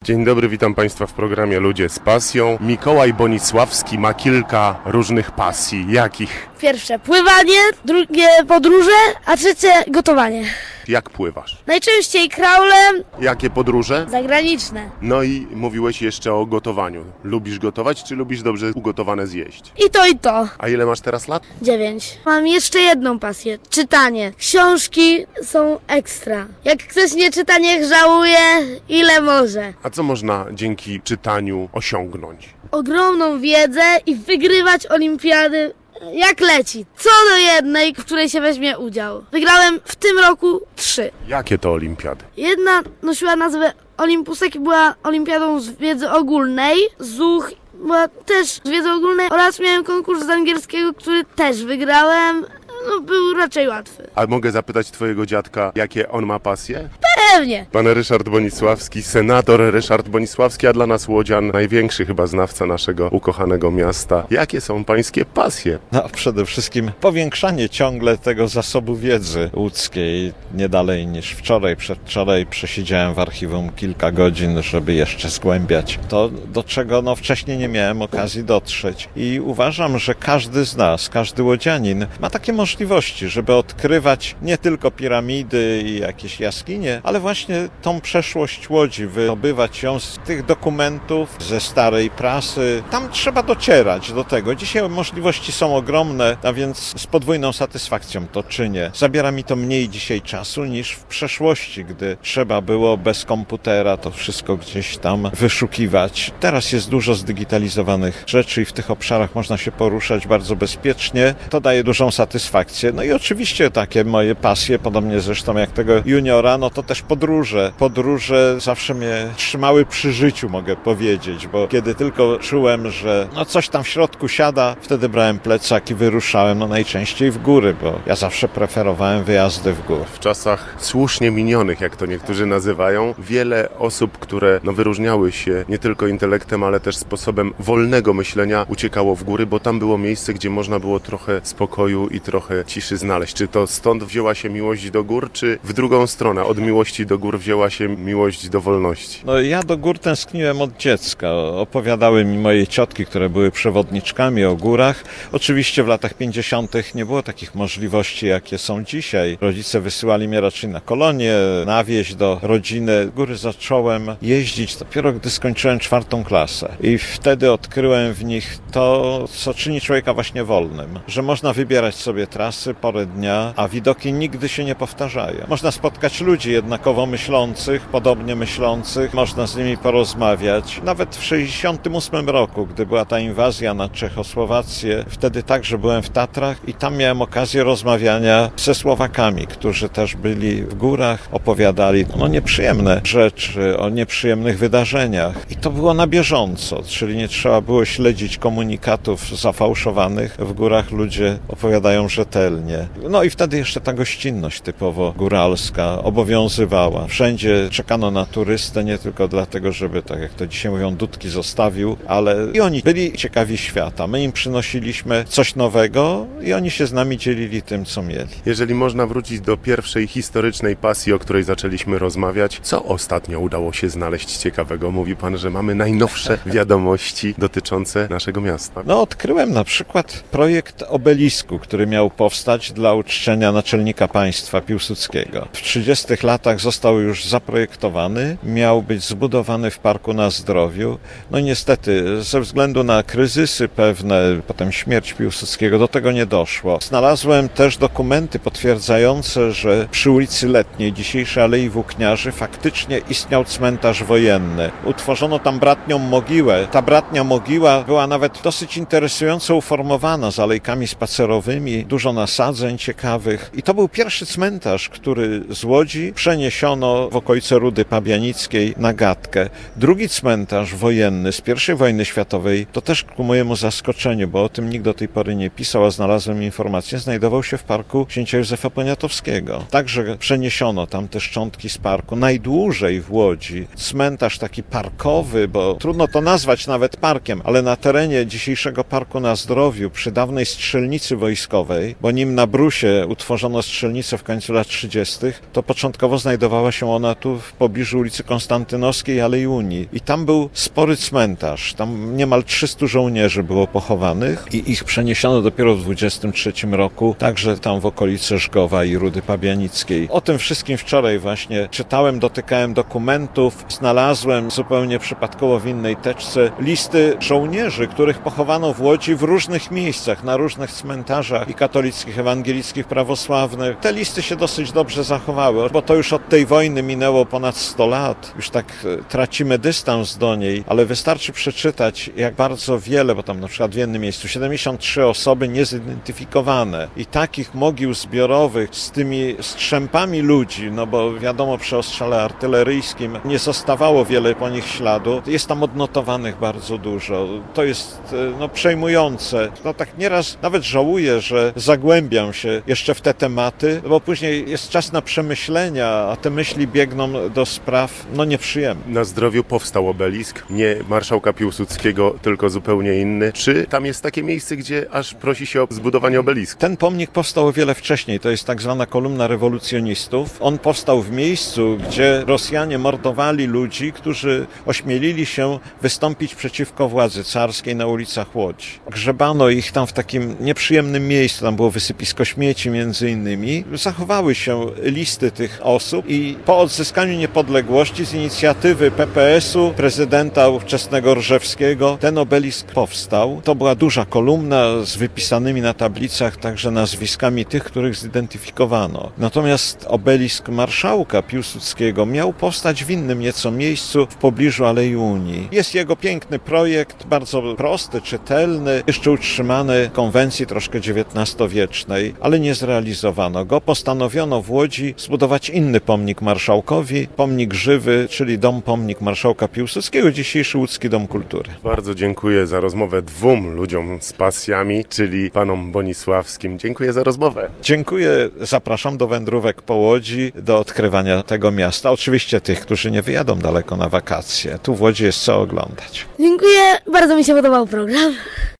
Dzień dobry, witam Państwa w programie Ludzie z pasją. Mikołaj Bonisławski ma kilka różnych pasji. Jakich? Pierwsze pływanie, drugie podróże, a trzecie gotowanie. Jak pływasz? Najczęściej kraulem, Jakie podróże? zagraniczne. No i mówiłeś jeszcze o gotowaniu. Lubisz gotować, czy lubisz dobrze ugotowane zjeść? I to, i to. A ile masz teraz lat? 9. Mam jeszcze jedną pasję. Czytanie. Książki są ekstra. Jak ktoś nie czyta, niech żałuje ile może. A co można dzięki czytaniu osiągnąć? Ogromną wiedzę i wygrywać olimpiady jak leci. Co do jednej, w której się weźmie udział. Wygrałem w tym roku 3. Jakie to olimpiady? Jedna nosiła nazwę Olympusek i była olimpiadą z wiedzy ogólnej. ZUCH była też z wiedzy ogólnej oraz miałem konkurs z angielskiego, który też wygrałem. No, był raczej łatwy. A mogę zapytać twojego dziadka, jakie on ma pasje? Pewnie. Pan Ryszard Bonisławski, senator Ryszard Bonisławski, a dla nas łodzian największy chyba znawca naszego ukochanego miasta. Jakie są pańskie pasje? No, przede wszystkim powiększanie ciągle tego zasobu wiedzy łódzkiej. Nie dalej niż wczoraj, przedwczoraj przesiedziałem w archiwum kilka godzin, żeby jeszcze zgłębiać to, do czego wcześniej nie miałem okazji dotrzeć. I uważam, że każdy z nas, każdy łodzianin ma takie możliwości, żeby odkrywać nie tylko piramidy i jakieś jaskinie, ale właśnie tą przeszłość Łodzi, wydobywać ją z tych dokumentów, ze starej prasy. Tam trzeba docierać do tego. Dzisiaj możliwości są ogromne, a więc z podwójną satysfakcją to czynię. Zabiera mi to mniej dzisiaj czasu niż w przeszłości, gdy trzeba było bez komputera to wszystko gdzieś tam wyszukiwać. Teraz jest dużo zdigitalizowanych rzeczy i w tych obszarach można się poruszać bardzo bezpiecznie. To daje dużą satysfakcję. No i oczywiście takie moje pasje, podobnie zresztą jak tego juniora, no to też podróże. Podróże zawsze mnie trzymały przy życiu, mogę powiedzieć, bo kiedy tylko czułem, że coś tam w środku siada, wtedy brałem plecak i wyruszałem, najczęściej w góry, bo ja zawsze preferowałem wyjazdy w góry. W czasach słusznie minionych, jak to niektórzy nazywają, wiele osób, które wyróżniały się nie tylko intelektem, ale też sposobem wolnego myślenia, uciekało w góry, bo tam było miejsce, gdzie można było trochę spokoju i trochę ciszy znaleźć. Czy to stąd wzięła się miłość do gór, czy w drugą stronę, od miłości do gór wzięła się miłość do wolności? Ja do gór tęskniłem od dziecka. Opowiadały mi moje ciotki, które były przewodniczkami o górach. Oczywiście w latach 50. nie było takich możliwości, jakie są dzisiaj. Rodzice wysyłali mnie raczej na kolonie, na wieś do rodziny. Góry zacząłem jeździć dopiero, gdy skończyłem 4. klasę. I wtedy odkryłem w nich to, co czyni człowieka właśnie wolnym. Że można wybierać sobie trasy, porę dnia, a widoki nigdy się nie powtarzają. Można spotkać ludzi jednakowo myślących, podobnie myślących, można z nimi porozmawiać. Nawet w 1968 roku, gdy była ta inwazja na Czechosłowację, wtedy także byłem w Tatrach i tam miałem okazję rozmawiania ze Słowakami, którzy też byli w górach, opowiadali nieprzyjemne rzeczy, o nieprzyjemnych wydarzeniach. I to było na bieżąco, czyli nie trzeba było śledzić komunikatów zafałszowanych. W górach ludzie opowiadają rzetelnie. I wtedy jeszcze ta gościnność typowo góralska obowiązywała. Wszędzie czekano na turystę, nie tylko dlatego, żeby, tak jak to dzisiaj mówią, dudki zostawił, ale i oni byli ciekawi świata. My im przynosiliśmy coś nowego i oni się z nami dzielili tym, co mieli. Jeżeli można wrócić do pierwszej historycznej pasji, o której zaczęliśmy rozmawiać, co ostatnio udało się znaleźć ciekawego? Mówi pan, że mamy najnowsze wiadomości dotyczące naszego miasta. Odkryłem na przykład projekt obelisku, który miał powstać dla uczczenia naczelnika państwa Piłsudskiego. W 30 latach został już zaprojektowany, miał być zbudowany w Parku na Zdrowiu. Niestety, ze względu na kryzysy pewne, potem śmierć Piłsudskiego, do tego nie doszło. Znalazłem też dokumenty potwierdzające, że przy ulicy Letniej, dzisiejszej Alei Włókniarzy, faktycznie istniał cmentarz wojenny. Utworzono tam bratnią mogiłę. Ta bratnia mogiła była nawet dosyć interesująco uformowana, z alejkami spacerowymi, dużo nasadzeń ciekawych. I to był pierwszy cmentarz, który z Łodzi przeniesiono w okolice Rudy Pabianickiej na Gatkę. Drugi cmentarz wojenny z I wojny światowej, to też ku mojemu zaskoczeniu, bo o tym nikt do tej pory nie pisał, a znalazłem informację, znajdował się w parku księcia Józefa Poniatowskiego. Także przeniesiono tam te szczątki z parku. Najdłużej w Łodzi cmentarz taki parkowy, bo trudno to nazwać nawet parkiem, ale na terenie dzisiejszego Parku na Zdrowiu, przy dawnej strzelnicy wojskowej, bo nim na Brusie utworzono strzelnicę w końcu lat 30., to początkowo znajdował znajdowała się ona tu w pobliżu ulicy Konstantynowskiej, Alei Unii. I tam był spory cmentarz. Tam niemal 300 żołnierzy było pochowanych i ich przeniesiono dopiero w 23 roku, także tam w okolicy Żgowa i Rudy Pabianickiej. O tym wszystkim wczoraj właśnie czytałem, dotykałem dokumentów, znalazłem zupełnie przypadkowo w innej teczce listy żołnierzy, których pochowano w Łodzi w różnych miejscach, na różnych cmentarzach i katolickich, ewangelickich, prawosławnych. Te listy się dosyć dobrze zachowały, bo to już od tej wojny minęło ponad 100 lat. Już tak tracimy dystans do niej, ale wystarczy przeczytać, jak bardzo wiele, bo tam na przykład w jednym miejscu 73 osoby niezidentyfikowane i takich mogił zbiorowych z tymi strzępami ludzi, no bo wiadomo, przy ostrzale artyleryjskim nie zostawało wiele po nich śladu. Jest tam odnotowanych bardzo dużo. To jest przejmujące. No tak nieraz nawet żałuję, że zagłębiam się jeszcze w te tematy, bo później jest czas na przemyślenia, a te myśli biegną do spraw nieprzyjemnych. Na Zdrowiu powstał obelisk, nie marszałka Piłsudskiego, tylko zupełnie inny. Czy tam jest takie miejsce, gdzie aż prosi się o zbudowanie obelisku? Ten pomnik powstał o wiele wcześniej. To jest tak zwana kolumna rewolucjonistów. On powstał w miejscu, gdzie Rosjanie mordowali ludzi, którzy ośmielili się wystąpić przeciwko władzy carskiej na ulicach Łodzi. Grzebano ich tam w takim nieprzyjemnym miejscu. Tam było wysypisko śmieci między innymi. Zachowały się listy tych osób i po odzyskaniu niepodległości z inicjatywy PPS-u, prezydenta ówczesnego Różewskiego, ten obelisk powstał. To była duża kolumna z wypisanymi na tablicach także nazwiskami tych, których zidentyfikowano. Natomiast obelisk marszałka Piłsudskiego miał powstać w innym nieco miejscu w pobliżu Alei Unii. Jest jego piękny projekt, bardzo prosty, czytelny, jeszcze utrzymany w konwencji troszkę XIX-wiecznej, ale nie zrealizowano go. Postanowiono w Łodzi zbudować inny pomnik marszałkowi, pomnik żywy, czyli pomnik marszałka Piłsudskiego, dzisiejszy Łódzki Dom Kultury. Bardzo dziękuję za rozmowę dwóm ludziom z pasjami, czyli panom Bonisławskim. Dziękuję za rozmowę. Dziękuję, zapraszam do wędrówek po Łodzi, do odkrywania tego miasta. Oczywiście tych, którzy nie wyjadą daleko na wakacje. Tu w Łodzi jest co oglądać. Dziękuję, bardzo mi się podobał program.